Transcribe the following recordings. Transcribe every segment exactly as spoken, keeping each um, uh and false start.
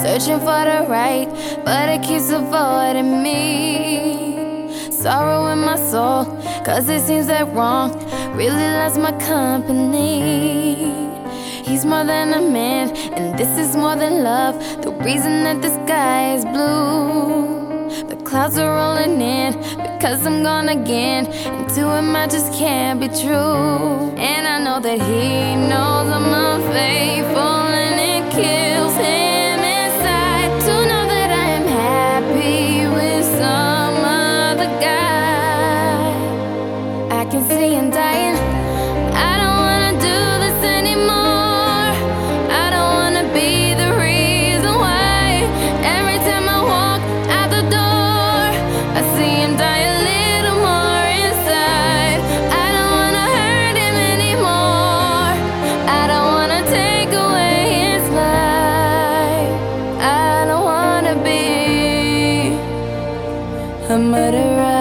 searching for the right, but it keeps avoiding me. Sorrow in my soul, cause it seems that wrong really loves my company. He's more than a man, and this is more than love. The reason that the sky is blue, the clouds are rolling in, because I'm gone again, and to him I just can't be true. And I know that he knows I'm unfaithful, and it kills him inside to know that I am happy with some other guy. I can see him dying. I don't wanna do this anymore. I don't wanna be the reason why every time I walk out the door I see him die a little more inside. I don't wanna hurt him anymore. I don't wanna take away his life. I don't wanna be a murderer.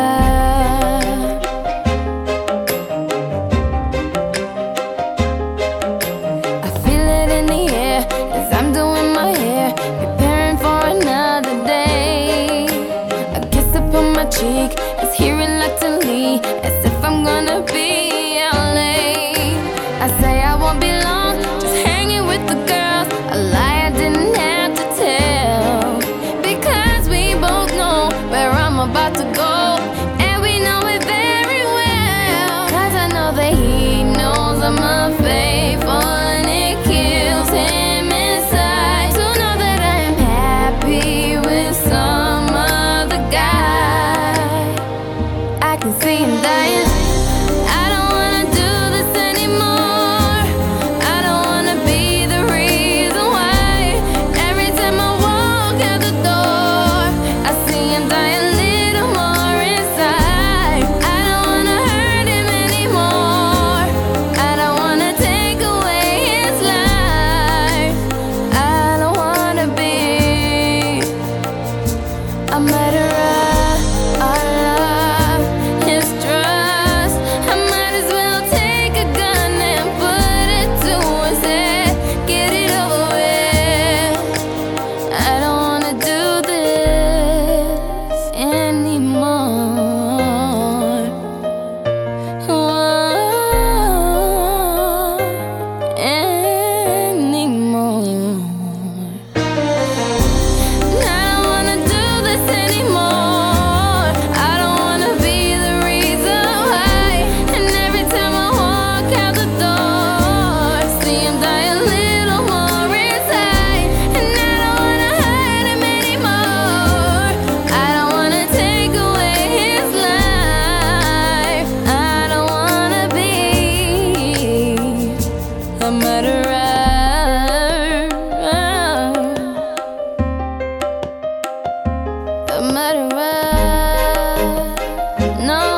Cheek is here reluctantly, as if I'm gonna be out late. I say I won't be long, just hanging with the girls, a lie I didn't have to tell, because we both know where I'm about to go, and we know it very well. Cause I know that he knows I'm unfaithful, and it kills him inside to know that I am happy with some other guy. I can see him dying. I don't wanna do this anymore. I don't wanna be the reason why every time I walk out the door I see him die a little more inside. I don't wanna hurt him anymore. I don't wanna take away his life. I don't wanna be a murderer. A murderer, a murderer, no.